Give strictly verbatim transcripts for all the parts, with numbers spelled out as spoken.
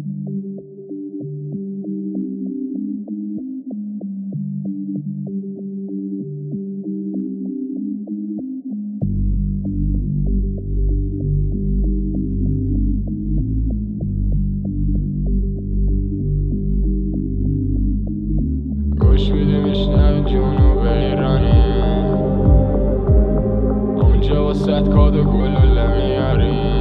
گوش میدی میشنوی جنوب ایرانی، اونجا واسه کاد و گلوله میاری.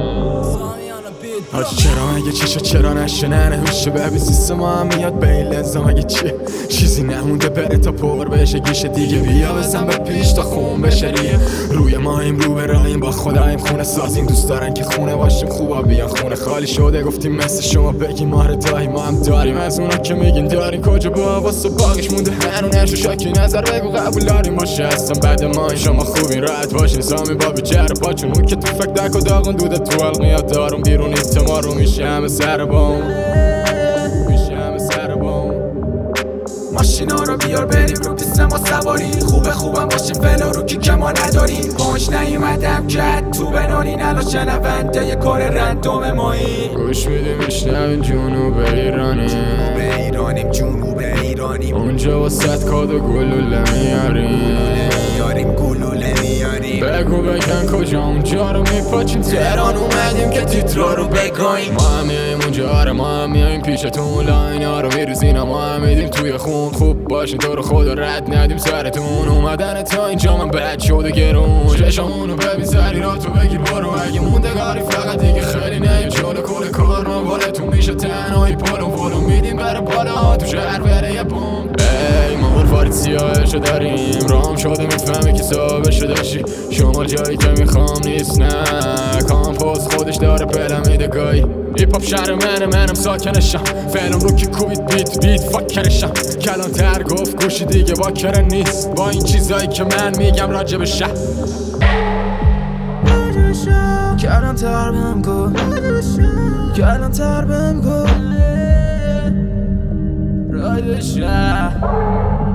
حاجی چرا اگه چیشا چرا نشنه نمیشه ببی سیستم ما هم میاد به این لنزم اگه چیه چیزی نمونده بره تا پر بشه گیشه دیگه بیا بزن به پیش تا خون بشه ریه روی ماهیم رو به راهیم با خداییم خونه سازیم دوست دارن که خونه باشیم خوبا بیان خونه خالی شده گفتیم مثل شما بگیم ما رو دایی ما هم داریم از اونا که میگین داریم کجا با واسه باقیش مونده هنونش و شاکی نظر بگو قبول داریم باشه هستم بعد ما شما خوبین راحت باشین سامی با بیچاره باچون اون که تو فکر دک و داغون دوده تو حلق میاد دارم بیرون ما رو میشه همه سر بام میشه همه سر بام ماشینا رو بیار بریم رو پیست ما سواری خوبه خوبم باشیم فلو رو کی که ما نداریم پاش نیومدم که تو بنانین الان شنونده یه کار رندوم مایی گوش میدی میشنوین جنوب ایرانی جنوب ایرانیم جنوب ایرانیم اونجا واسه کاد و گلوله میاریم میاریم گلوله میاریم بگو بگن کجا اونجا رو میپاچیم تهران اومدیم که تیترا رو بگاییم ما هم میاییم اونجا رو ما هم میاییم پیشتون لاین ها رو میروزین ما هم میدیم توی خون خوب باشین تو رو خدا رد ندیم سرتون اومدن تا اینجا من بد شده گرون چشمونو ببین سری را تو بگیر برو اگه موندگاری فقط دیگه خیلی نیم جلو کل کار ما بالتون میشه تنهایی پلو پلو میدیم بره بالا تو شهر بره یه بوم ای ما مروارید سیاهشو داریم رام شده میفهمی که صاحبشو داشتی شما جایی که میخوام نیست نه کامپوز خودش داره پلمیدگاهی هیپ هاپ شهر منه منم ساکنشم فعلم رو که کوبید بیت بیت فاکرشم کلان تر گفت گوشی دیگه با کرن نیست با این چیزایی که من میگم راجب شهر کلان تر بهم گو کلان تر بهم گو راجب شهر